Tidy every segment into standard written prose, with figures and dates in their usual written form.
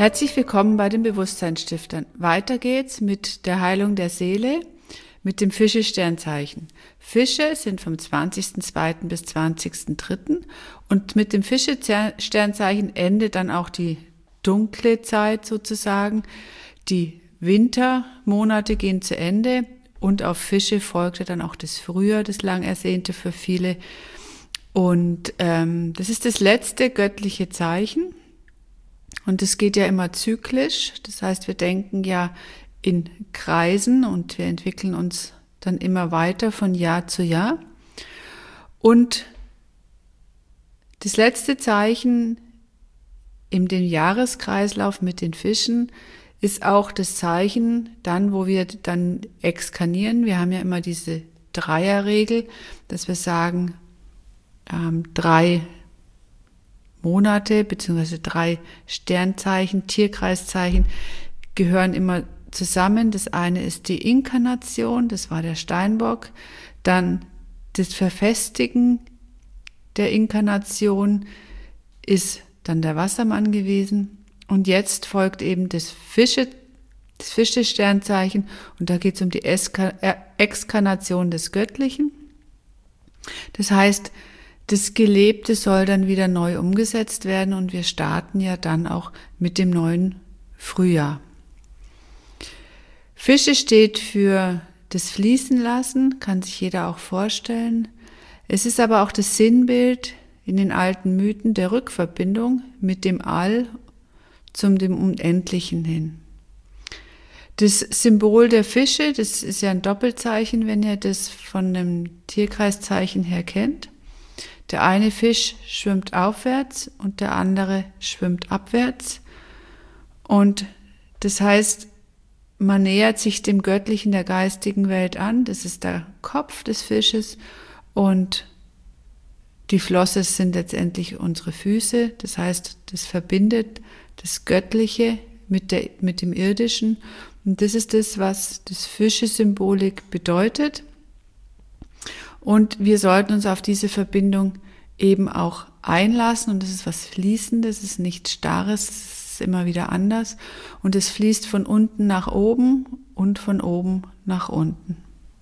Herzlich willkommen bei den Bewusstseinsstiftern. Weiter geht's mit der Heilung der Seele, mit dem Fische-Sternzeichen. Fische sind vom 20.02. bis 20.03. und mit dem Fische-Sternzeichen endet dann auch die dunkle Zeit sozusagen. Die Wintermonate gehen zu Ende und auf Fische folgte dann auch das Frühjahr, das lang ersehnte für viele. Und das ist das letzte göttliche Zeichen. Und es geht ja immer zyklisch, das heißt, wir denken ja in Kreisen und wir entwickeln uns dann immer weiter von Jahr zu Jahr. Und das letzte Zeichen in dem Jahreskreislauf mit den Fischen ist auch das Zeichen dann, wo wir dann exkarnieren. Wir haben ja immer diese Dreierregel, dass wir sagen, 3 Monate bzw. 3 Sternzeichen, Tierkreiszeichen gehören immer zusammen. Das eine ist die Inkarnation, das war der Steinbock, dann das Verfestigen der Inkarnation ist dann der Wassermann gewesen und jetzt folgt eben das Fische-Sternzeichen und da geht es um die Exkarnation des Göttlichen. Das heißt, das Gelebte soll dann wieder neu umgesetzt werden und wir starten ja dann auch mit dem neuen Frühjahr. Fische steht für das Fließen lassen, kann sich jeder auch vorstellen. Es ist aber auch das Sinnbild in den alten Mythen der Rückverbindung mit dem All zum dem Unendlichen hin. Das Symbol der Fische, das ist ja ein Doppelzeichen, wenn ihr das von dem Tierkreiszeichen her kennt. Der eine Fisch schwimmt aufwärts und der andere schwimmt abwärts. Und das heißt, man nähert sich dem Göttlichen der geistigen Welt an. Das ist der Kopf des Fisches und die Flosse sind letztendlich unsere Füße. Das heißt, das verbindet das Göttliche mit dem Irdischen. Und das ist das, was das Fische-Symbolik bedeutet. Und wir sollten uns auf diese Verbindung eben auch einlassen. Und das ist was Fließendes, das ist nichts Starres, es ist immer wieder anders. Und es fließt von unten nach oben und von oben nach unten.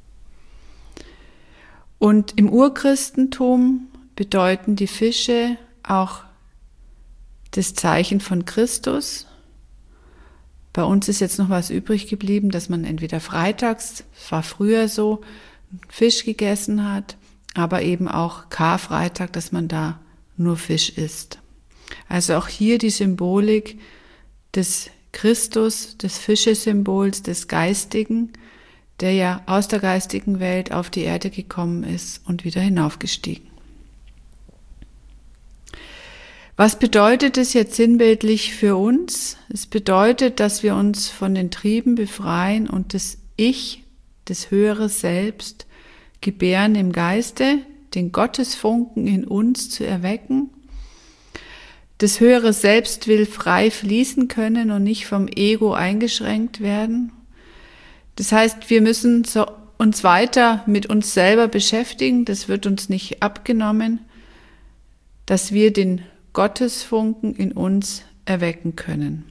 Und im Urchristentum bedeuten die Fische auch das Zeichen von Christus. Bei uns ist jetzt noch was übrig geblieben, dass man entweder freitags, es war früher so, Fisch gegessen hat, aber eben auch Karfreitag, dass man da nur Fisch isst. Also auch hier die Symbolik des Christus, des Fische-Symbols, des Geistigen, der ja aus der geistigen Welt auf die Erde gekommen ist und wieder hinaufgestiegen. Was bedeutet es jetzt sinnbildlich für uns? Es bedeutet, dass wir uns von den Trieben befreien und das Ich, das höhere Selbst, gebären im Geiste, den Gottesfunken in uns zu erwecken. Das höhere Selbst will frei fließen können und nicht vom Ego eingeschränkt werden. Das heißt, wir müssen uns weiter mit uns selber beschäftigen, das wird uns nicht abgenommen, dass wir den Gottesfunken in uns erwecken können.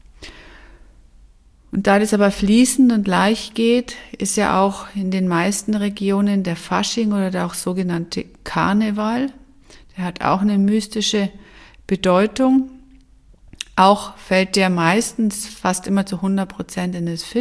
Und da das aber fließend und leicht geht, ist ja auch in den meisten Regionen der Fasching oder der auch sogenannte Karneval. Der hat auch eine mystische Bedeutung. Auch fällt der meistens fast immer zu 100% in das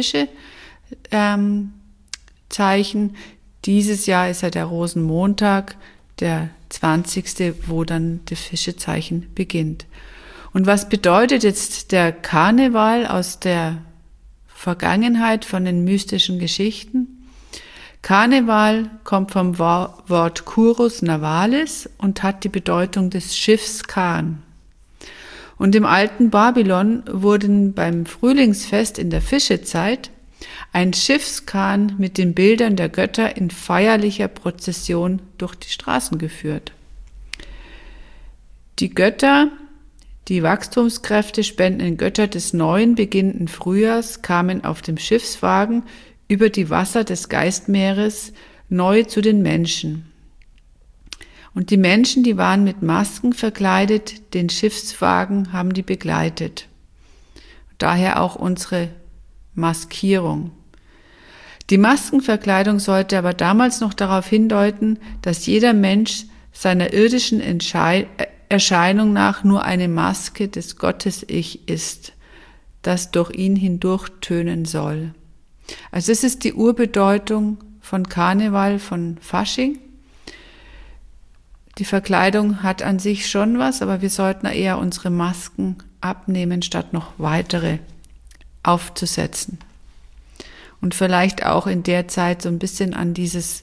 Fische-Zeichen. Dieses Jahr ist ja der Rosenmontag, der 20., wo dann das Fischezeichen beginnt. Und was bedeutet jetzt der Karneval aus der Vergangenheit von den mystischen Geschichten? Karneval kommt vom Wort Curus Navalis und hat die Bedeutung des Schiffs Kahn. Und im alten Babylon wurden beim Frühlingsfest in der Fischezeit ein Schiffskahn mit den Bildern der Götter in feierlicher Prozession durch die Straßen geführt. Die Götter, die Wachstumskräfte spendenden Götter des neuen beginnenden Frühjahrs kamen auf dem Schiffswagen über die Wasser des Geistmeeres neu zu den Menschen. Und die Menschen, die waren mit Masken verkleidet, den Schiffswagen haben die begleitet. Daher auch unsere Maskierung. Die Maskenverkleidung sollte aber damals noch darauf hindeuten, dass jeder Mensch seiner irdischen Erscheinung nach nur eine Maske des Gottes-Ich ist, das durch ihn hindurch tönen soll. Also das ist die Urbedeutung von Karneval, von Fasching. Die Verkleidung hat an sich schon was, aber wir sollten eher unsere Masken abnehmen, statt noch weitere aufzusetzen. Und vielleicht auch in der Zeit so ein bisschen an diese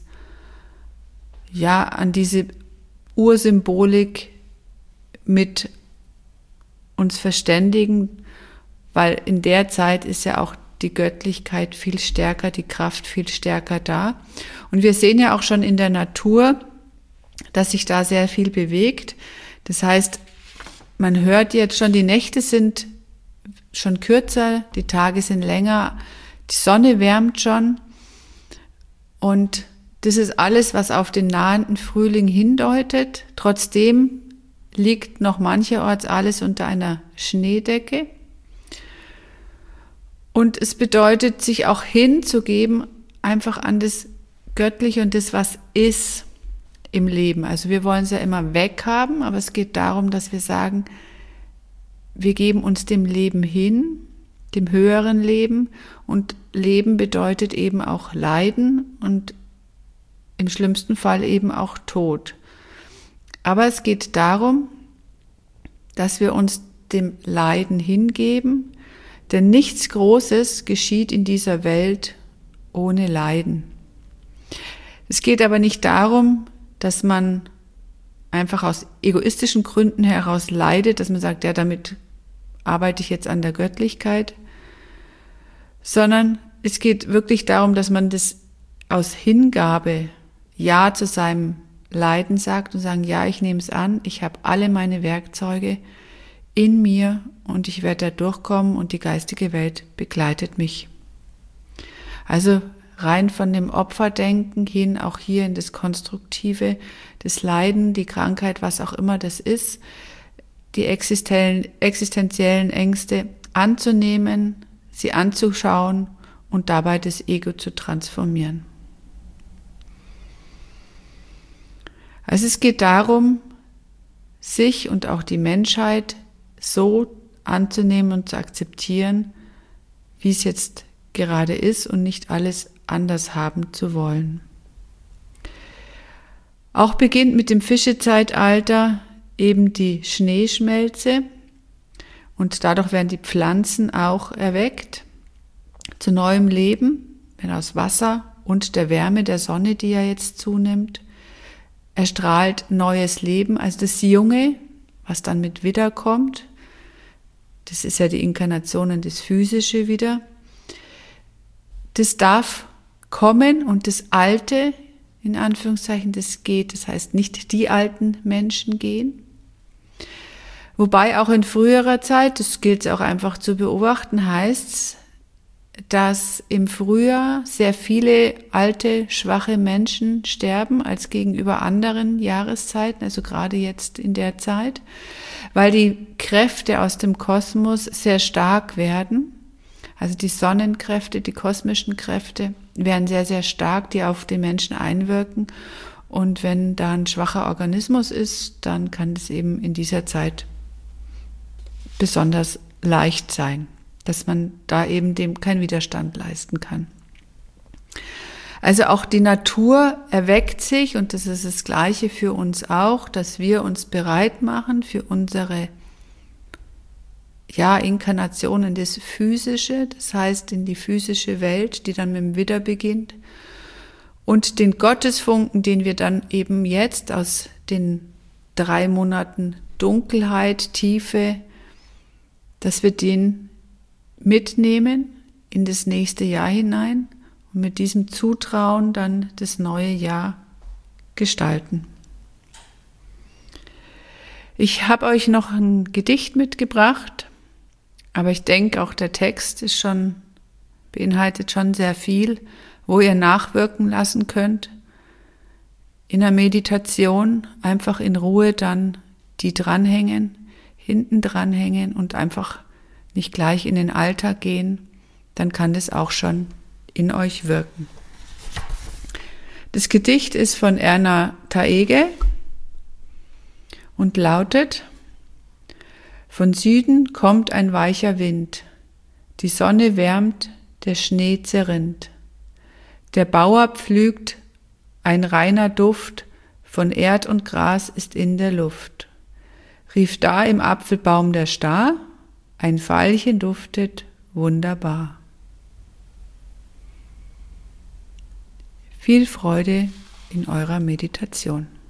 Ursymbolik mit uns verständigen, weil in der Zeit ist ja auch die Göttlichkeit viel stärker, die Kraft viel stärker da. Und wir sehen ja auch schon in der Natur, dass sich da sehr viel bewegt. Das heißt, man hört jetzt schon, die Nächte sind schon kürzer, die Tage sind länger, die Sonne wärmt schon und das ist alles, was auf den nahenden Frühling hindeutet. Trotzdem liegt noch mancherorts alles unter einer Schneedecke. Und es bedeutet, sich auch hinzugeben, einfach an das Göttliche und das, was ist im Leben. Also wir wollen es ja immer weghaben, aber es geht darum, dass wir sagen, wir geben uns dem Leben hin, dem höheren Leben, und Leben bedeutet eben auch Leiden und im schlimmsten Fall eben auch Tod. Aber es geht darum, dass wir uns dem Leiden hingeben, denn nichts Großes geschieht in dieser Welt ohne Leiden. Es geht aber nicht darum, dass man einfach aus egoistischen Gründen heraus leidet, dass man sagt, ja, damit arbeite ich jetzt an der Göttlichkeit, sondern es geht wirklich darum, dass man das aus Hingabe Ja zu seinem Leiden sagt und sagen, ja, ich nehme es an, ich habe alle meine Werkzeuge in mir und ich werde da durchkommen und die geistige Welt begleitet mich. Also rein von dem Opferdenken hin, auch hier in das Konstruktive, das Leiden, die Krankheit, was auch immer das ist, die existenziellen Ängste anzunehmen, sie anzuschauen und dabei das Ego zu transformieren. Also es geht darum, sich und auch die Menschheit so anzunehmen und zu akzeptieren, wie es jetzt gerade ist und nicht alles anders haben zu wollen. Auch beginnt mit dem Fischezeitalter eben die Schneeschmelze und dadurch werden die Pflanzen auch erweckt zu neuem Leben, wenn aus Wasser und der Wärme der Sonne, die ja jetzt zunimmt, erstrahlt neues Leben, also das Junge, was dann mit Widder kommt. Das ist ja die Inkarnation in das Physische wieder. Das darf kommen und das Alte, in Anführungszeichen, das geht. Das heißt, nicht die alten Menschen gehen. Wobei auch in früherer Zeit, das gilt es auch einfach zu beobachten, heißt es, dass im Frühjahr sehr viele alte, schwache Menschen sterben als gegenüber anderen Jahreszeiten, also gerade jetzt in der Zeit, weil die Kräfte aus dem Kosmos sehr stark werden. Also die Sonnenkräfte, die kosmischen Kräfte werden sehr, sehr stark, die auf den Menschen einwirken. Und wenn da ein schwacher Organismus ist, dann kann es eben in dieser Zeit besonders leicht sein, dass man da eben dem keinen Widerstand leisten kann. Also auch die Natur erweckt sich, und das ist das Gleiche für uns auch, dass wir uns bereit machen für unsere Inkarnation in das Physische, das heißt in die physische Welt, die dann mit dem Widder beginnt, und den Gottesfunken, den wir dann eben jetzt aus den 3 Monaten Dunkelheit, Tiefe, dass wir den mitnehmen in das nächste Jahr hinein und mit diesem Zutrauen dann das neue Jahr gestalten. Ich habe euch noch ein Gedicht mitgebracht, aber ich denke, auch der Text beinhaltet schon sehr viel, wo ihr nachwirken lassen könnt. In der Meditation einfach in Ruhe dann die hinten dranhängen und einfach nicht gleich in den Alltag gehen, dann kann das auch schon in euch wirken. Das Gedicht ist von Erna Taege und lautet: Von Süden kommt ein weicher Wind, die Sonne wärmt, der Schnee zerrinnt. Der Bauer pflügt, ein reiner Duft von Erd und Gras ist in der Luft. Rief da im Apfelbaum der Star, ein Veilchen duftet wunderbar. Viel Freude in eurer Meditation.